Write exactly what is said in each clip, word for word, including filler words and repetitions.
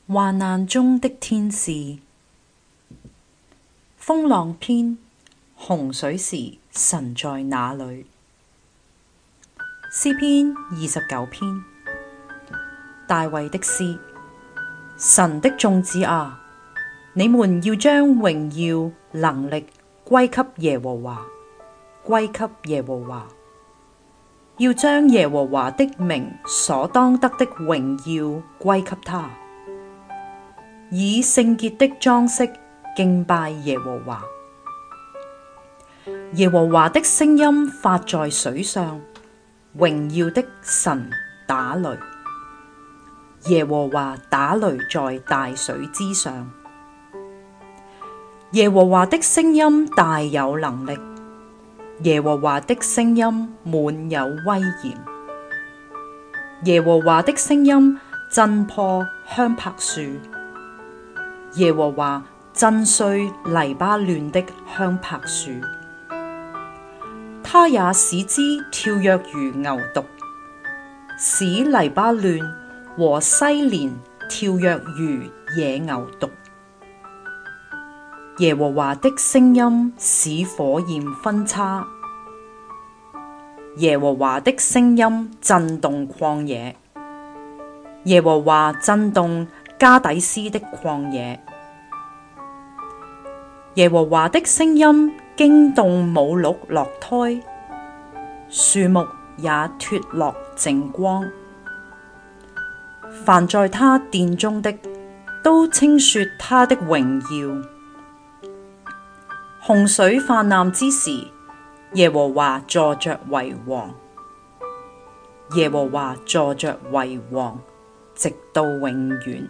患難中的天使。風浪篇。洪水時，神在哪裏？詩篇二十九篇。大衛的詩。神的眾子啊，你們要將榮耀能力歸給耶和華，歸給耶和華。要將耶和華的名所當得的榮耀歸給他，以聖潔的裝飾敬拜耶和華。耶和華的聲音發在水上，榮耀的神打雷。耶和華打雷在大水之上。耶和華的聲音大有能力，耶和華的聲音滿有威嚴。耶和華的聲音震破香柏樹，耶和華震碎黎巴嫩的香柏樹。他也使之跳躍如牛犢，使黎巴嫩和西連跳躍如野牛犢。耶和華的聲音使火焰分叉，耶和華的聲音震動曠野，耶和華震動加低斯的曠野。耶和華的聲音驚動母鹿落胎，樹木也脫落淨光。凡在他殿中的，都稱說他的榮耀。洪水泛濫之時，耶和華坐着為王。耶和華坐着為王，直到永遠。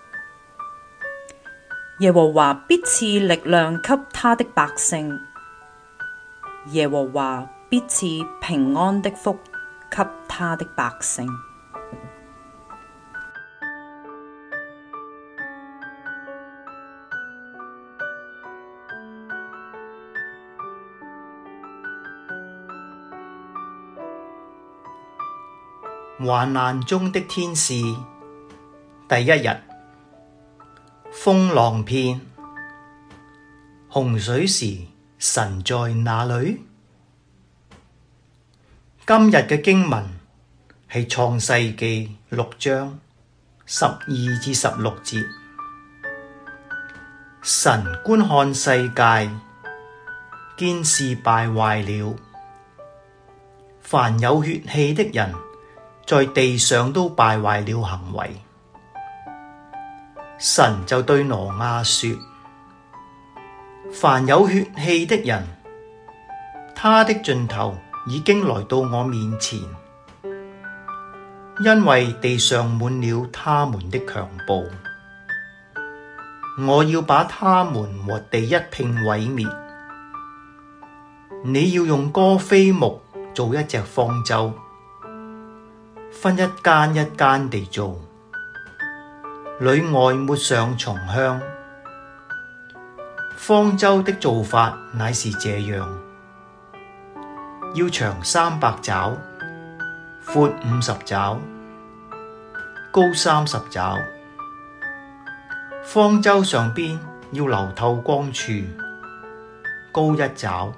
耶和華必賜力量給他的百姓，耶和華必賜平安的福給他的百姓。 患難中的天使。第一日。風浪篇。洪水時，神在哪裏？今日嘅經文係創世記六章十二至十六節。神觀看世界，見是敗壞了，凡有血氣的人在地上都敗壞了行為。神就對挪亞說：凡有血氣的人，他的盡頭已經來到我面前，因為地上滿了他們的強暴。我要把他們和地一併毀滅。你要用歌斐木做一隻方舟，分一間一間地做，裏外抹上松香。方舟的做法乃是這樣：要長三百肘，闊五十肘，高三十肘。方舟上邊要留透光處，高一肘。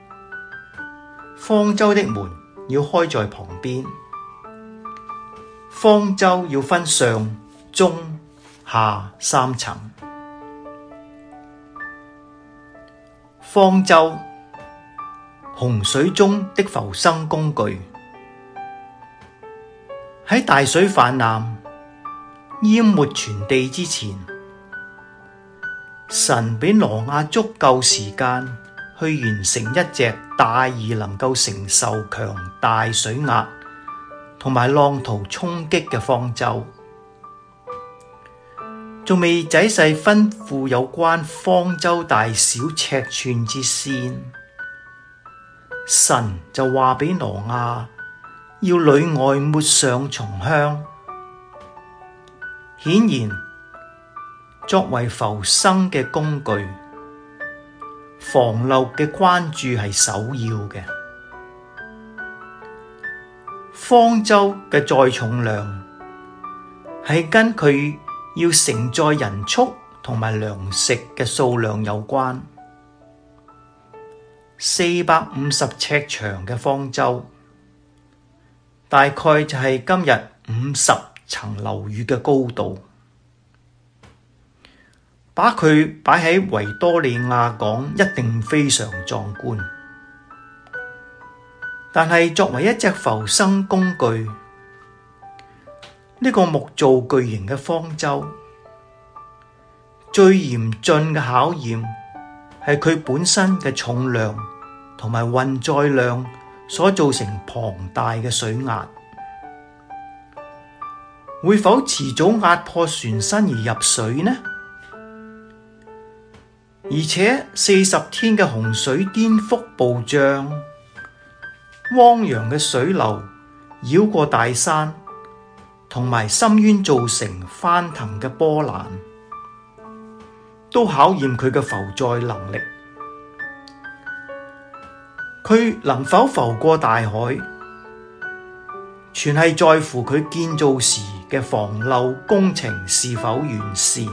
方舟的門要開在旁邊。方舟要分上、中、下三層。方舟，洪水中的浮生工具。喺大水泛濫、淹沒全地之前，神俾挪亞足夠時間去完成一隻大而能夠承受強大水壓同埋浪濤衝擊嘅方舟。仲未仔細吩咐有關方舟大小尺寸之先，神就話俾挪亞要裏外抹上松香。顯然，作為浮生嘅工具，防漏嘅關注係首要嘅。方舟嘅載重量係跟佢要承載人畜同埋糧食嘅數量有關。四百五十尺長嘅方舟，大概就係今日五十層樓宇嘅高度。把佢擺喺維多利亞港一定非常壯觀，但係作為一隻浮生工具，呢個木造巨型嘅方舟，最嚴峻嘅考驗係佢本身嘅重量同埋運載量所造成龐大嘅水壓，會否遲早壓破船身而入水呢？而且四十天嘅洪水顛覆暴漲，汪洋嘅水流繞過大山，同埋深淵造成翻騰嘅波瀾，都考驗佢嘅浮載能力。佢能否浮過大海，全係在乎佢建造時嘅防漏工程是否完善。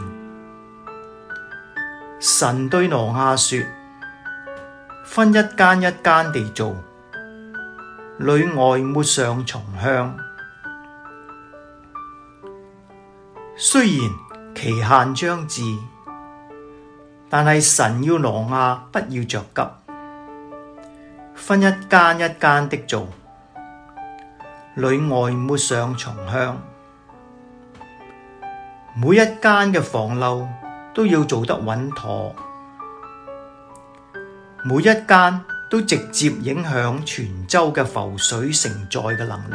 神對挪亞說：分一間一間地做，裏外抹上松香。雖然期限將至，但係神要挪亞不要着急，分一間一間的做，裏外抹上松香。每一間嘅防漏都要做得穩妥，每一間都直接影響全舟嘅浮水承載嘅能力，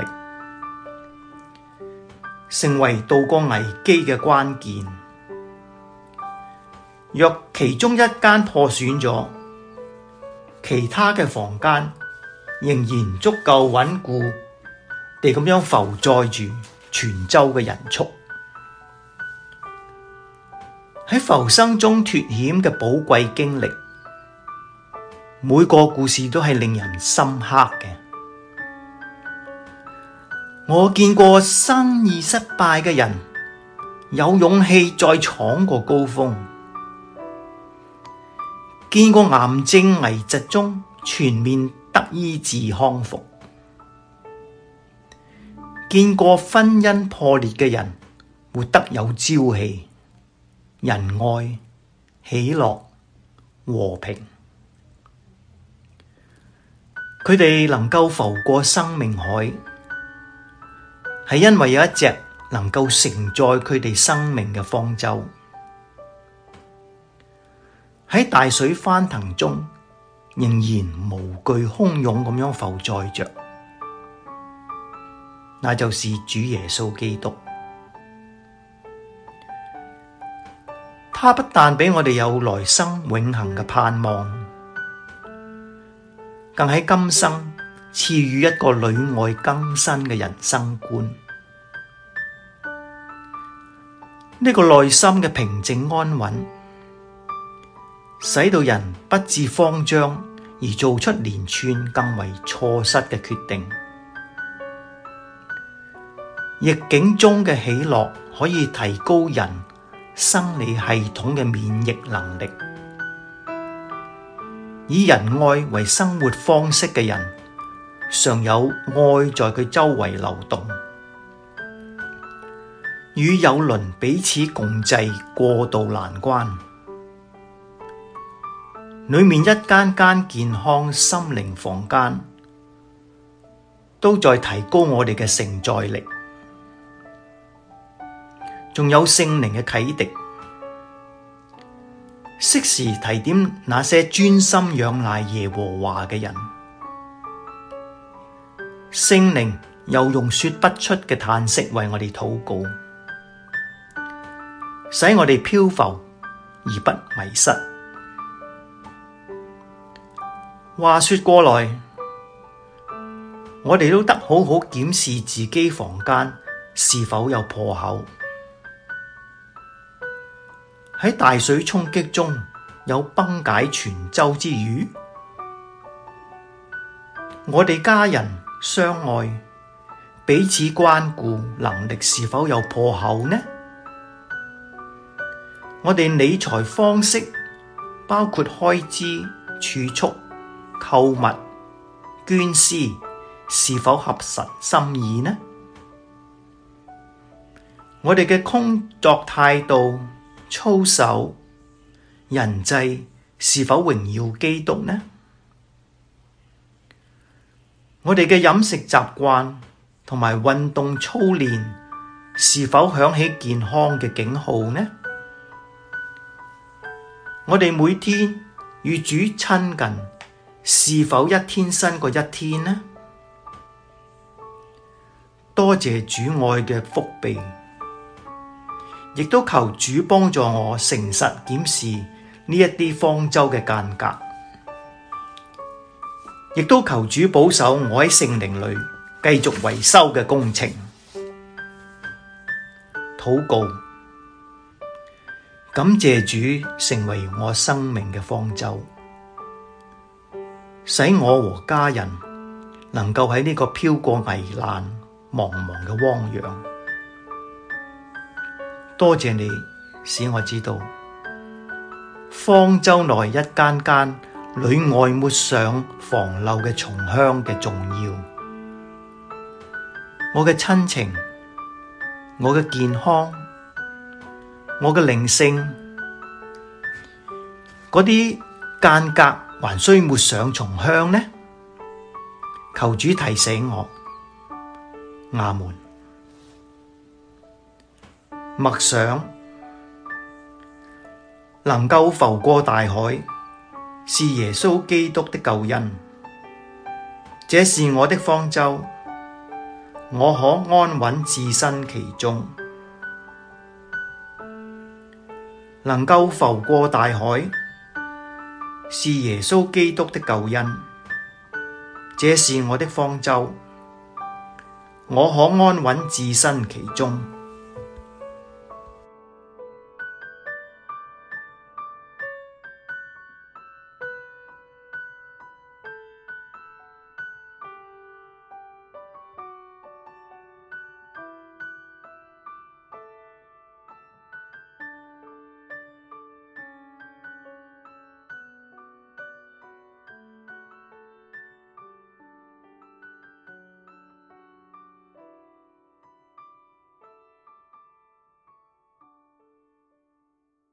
成為渡過危機嘅關鍵。若其中一間破損咗，其他嘅房間仍然足夠穩固地咁樣浮載住全舟嘅人畜。喺浮生中脫險嘅寶貴經歷，每個故事都係令人深刻嘅。我見過生意失敗嘅人有勇氣再闖過高峰，見過癌症危疾中全面得醫治康復，見過婚姻破裂嘅人活得有朝氣、仁愛、喜樂、和平。佢哋能夠浮過生命海，係因為有一隻能夠承載佢哋生命嘅方舟。喺大水翻騰中，仍然無懼洶湧咁樣浮載着，那就是主耶穌基督。他不但俾我哋有來生永恆嘅盼望，更喺今生賜予一個裏外更新嘅人生觀。呢個內心嘅平靜安穩，使到人不致慌張而做出連串更為錯失嘅決定。逆境中嘅喜樂可以提高人生理系統嘅免疫能力。以仁愛為生活方式嘅人，常有愛在佢周圍流動。與友鄰彼此共濟，過渡難關。裏面一間間健康心靈房間，都在提高我哋嘅承載力。仲有聖靈嘅啟迪，適時提點那些專心仰賴耶和華嘅人。聖靈又用說不出嘅嘆息為我哋禱告，使我哋漂浮而不迷失。話說過來，我哋都得好好檢視自己房間是否有破口。喺大水衝擊中有崩解全舟之虞，我哋家人相愛、彼此關顧能力是否有破口呢？ 我哋理財方式包括開支、儲蓄、購物、捐施，是否合神心意呢？我哋嘅工作態度、操守、人際是否榮耀基督呢？我哋嘅飲食習慣同埋運動操練是否響起健康嘅警號呢？我哋每天與主親近，是否一天新過一天呢？多謝主愛嘅福庇，亦都求主幫助我誠實檢視呢一啲方舟嘅間隔，亦都求主保守我喺聖靈裏繼續維修嘅工程。禱告，感謝主成為我生命嘅方舟，使我和家人能夠喺呢個飄過危難茫茫嘅汪洋。多謝你使我知道，方舟內一間間裏外抹上防漏嘅松香嘅重要。我嘅親情，我嘅健康，我嘅靈性，嗰啲間隔還需抹上松香呢？求主提醒我。阿門。默想，能夠浮過大海，是耶穌基督的救恩，這是我的方舟，我可安穩置身其中。能夠浮過大海，是耶穌基督的救恩，這是我的方舟，我可安穩置身其中。